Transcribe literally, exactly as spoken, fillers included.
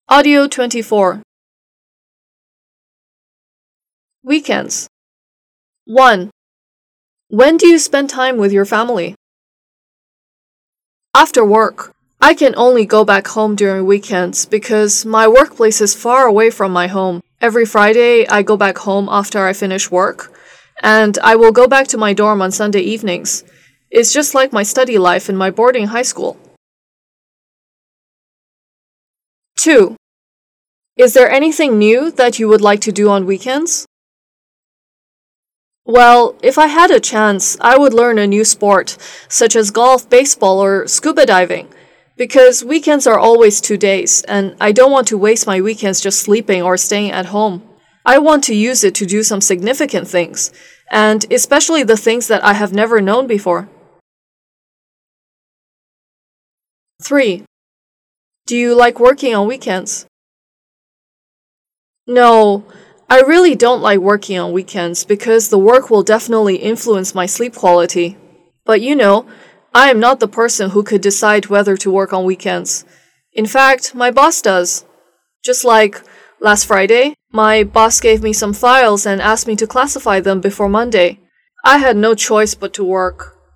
Audio twenty-four. Weekends. one. When do you spend time with your family? After work. I can only go back home during weekends because my workplace is far away from my home. Every Friday, I go back home after I finish work, and I will go back to my dorm on Sunday evenings. It's just like my study life in my boarding high school. two. Is there anything new that you would like to do on weekends? Well, if I had a chance, I would learn a new sport, such as golf, baseball, or scuba diving, because weekends are always two days, and I don't want to waste my weekends just sleeping or staying at home. I want to use it to do some significant things, and especially the things that I have never known before. three. Do you like working on weekends? No, I really don't like working on weekends because the work will definitely influence my sleep quality. But you know, I am not the person who could decide whether to work on weekends. In fact, my boss does. Just like last Friday, my boss gave me some files and asked me to classify them before Monday. I had no choice but to work.